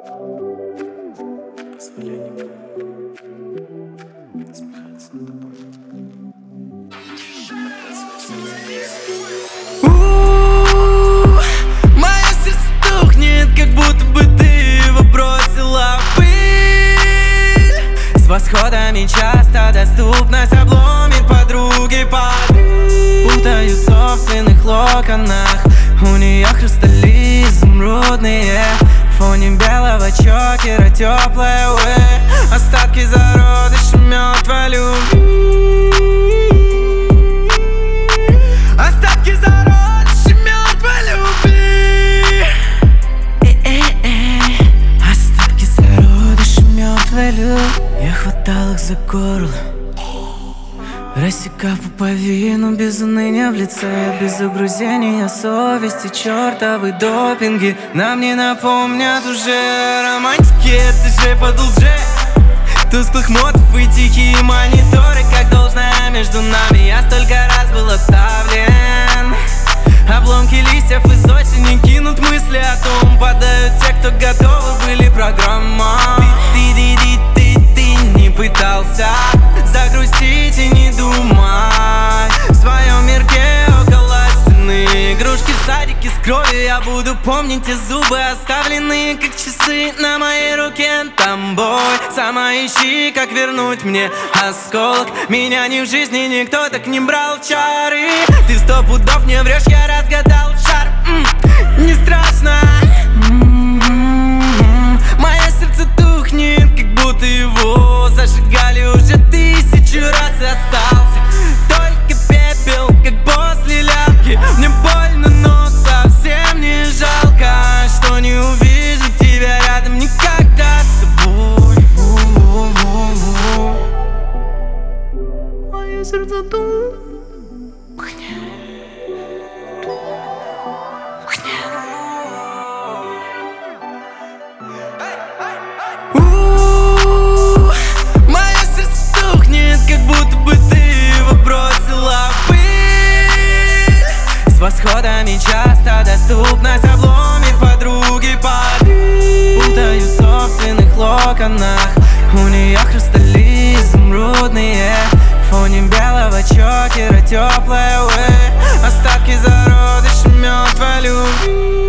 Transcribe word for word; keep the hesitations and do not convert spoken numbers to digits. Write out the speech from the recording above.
Позволение насмехаться над тобой. Мое сердце тухнет, как будто бы ты его бросила в пыль. С восходами часто доступность обломит подруги под. Путаю в собственных локонах, у нее хрустали изумрудные. В фоне белого чокера теплая уэ. Остатки зародыша мертвой любви. Остатки зародыша мертвой любви. Э-э-э. Остатки зародыша мертвой любви. Я хватал их за горло, рассекав пуповину без уныния в лице, без угрызения совести. Чертовы допинги нам не напомнят уже романтики. Это же подул Джей, тусклых мотов и тихие мониторы. Как должное между нами я столько раз был оставлен. Обломки листьев из осени кинут мысли о том. Падают те, кто готовы были программа. Ты, ты, ты, ты, ты не пытался загрустить и не думать. В своем мирке около стены игрушки в садике с кровью. Я буду помнить те зубы, оставленные как часы на моей руке. Там бой, сама ищи, как вернуть мне осколок. Меня ни в жизни никто так не брал в чары. Ты сто пудов не врешь, я разгадал шар. М-м, не страшно. М-м-м. Мое сердце тухнет, как будто его зажигали уже тысячу раз и остался только пепел, как после ляпки. Мне больно, но совсем не жалко, что не увижу тебя рядом никогда с собой. Мое сердце тухнет. Мое сердце тухнет, как будто бы ты его бросила в пыль. С восходами часто доступность обломит подруги под. Путаю в собственных локонах, у нее хрустали изумрудные. В фоне белого чокера теплая уэ. Остатки зародыша мертвой любви.